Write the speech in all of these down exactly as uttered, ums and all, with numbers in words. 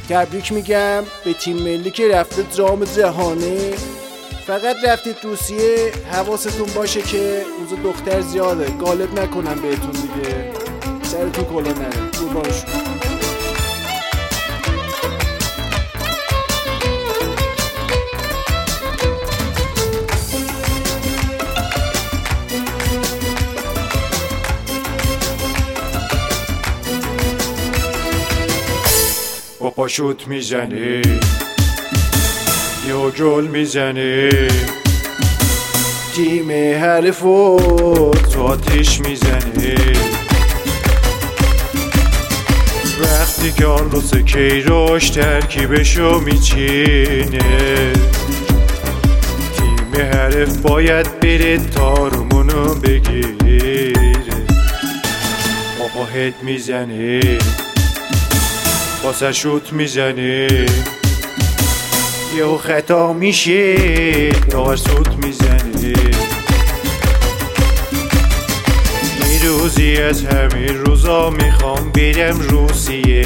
تبریک میگم به تیم ملی که رفته جام جهانی. فقط رفتید روسیه، حواستون باشه که اونجا دختر زیاده، غالب نکنن بهتون دیگه، سرتون کلا نره. قربانشون. با پاشوت میزنی یا گل میزنی، تیم حریفو تو آتیش میزنی. وقتی که آن روز کیروش ترکیبشو میچینه، تیم حریف باید بره تارمونو بگیره. با پاهت میزنی، واسه شوت میزنی، یهو خطا میشه داور سوت میزنی. یه روزی از همین روزا میخوام برم روسیه،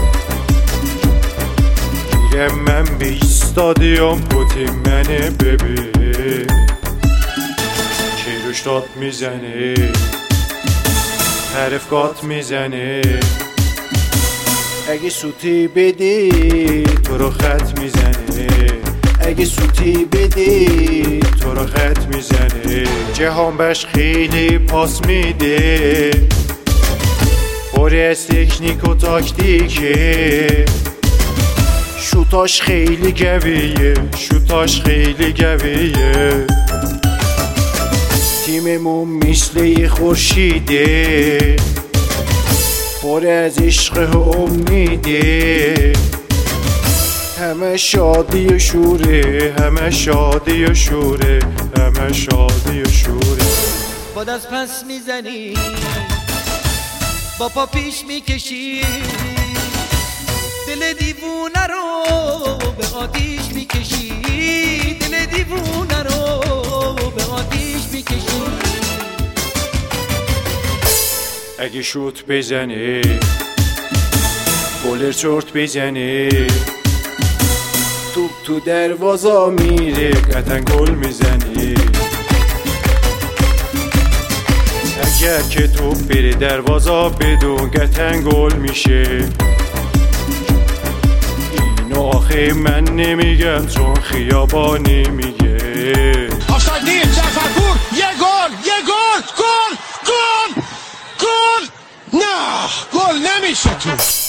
میرم من به استادیوم پوتین منه ببین. کیروش داد میزنه، حریف گات میزنه، اگه سوتی بدی تو رو خط میزنه، اگه سوتی بدی تو رو خط میزنه. جهان بهش خیلی پاس میده، پر از تکنیک و تاکتیکه، شوتاش خیلی گویه، شوتاش خیلی گویه. تیممون مثل یه خورشیده، پر از عشق و امیده، همه شادی و شوره، همه شادی و شوره، همه شادی و شوره. با دست پس میزنی، با پا پیش میکشی، دل دیوونه رو به آتیش میکشی، دل دیوونه رو به آتیش میکشی. اگه شوت بزنی، گلر چرت بزنی، توپ تو دروازه میره قطعا گل میزنی. اگر که توپ بره دروازه بدون قطعا گل میشه. اینو آخه من نمیگم چون خیابانی میگه. آفساید نیست، جعفرپور یه گل، یه گل، گل، گل، گل. نه گل نمیشه تو.